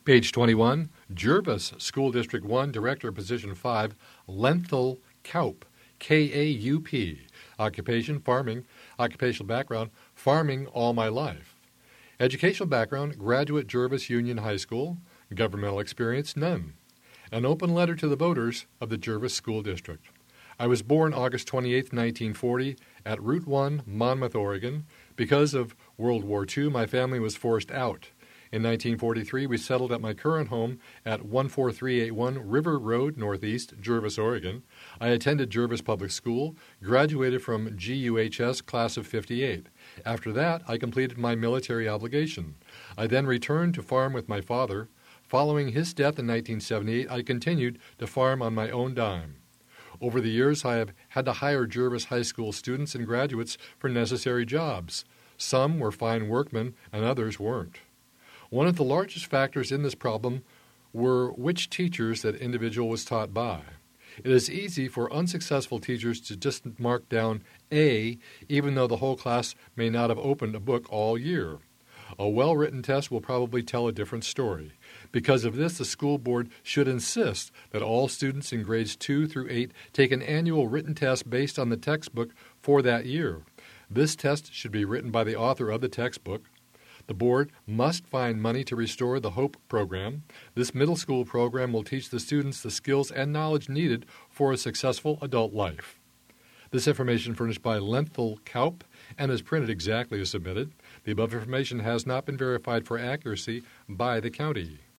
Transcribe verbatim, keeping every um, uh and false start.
Page twenty-one, Jervis School District one, Director, Position five, Lenthal Kaup, K A U P. Occupation, farming. Occupational background, farming all my life. Educational background, graduate Jervis Union High School. Governmental experience, none. An open letter to the voters of the Jervis School District. I was born August twenty-eighth, nineteen forty, at Route one, Monmouth, Oregon. Because of World War Two, my family was forced out. In nineteen forty-three, we settled at my current home at one four three eight one River Road, Northeast, Jervis, Oregon. I attended Jervis Public School, graduated from G U H S Class of fifty-eight. After that, I completed my military obligation. I then returned to farm with my father. Following his death in nineteen seventy-eight, I continued to farm on my own dime. Over the years, I have had to hire Jervis High School students and graduates for necessary jobs. Some were fine workmen and others weren't. One of the largest factors in this problem were which teachers that individual was taught by. It is easy for unsuccessful teachers to just mark down A, even though the whole class may not have opened a book all year. A well-written test will probably tell a different story. Because of this, the school board should insist that all students in grades two through eight take an annual written test based on the textbook for that year. This test should be written by the author of the textbook. The board must find money to restore the HOPE program. This middle school program will teach the students the skills and knowledge needed for a successful adult life. This information furnished by Lenthal Kaup and is printed exactly as submitted. The above information has not been verified for accuracy by the county.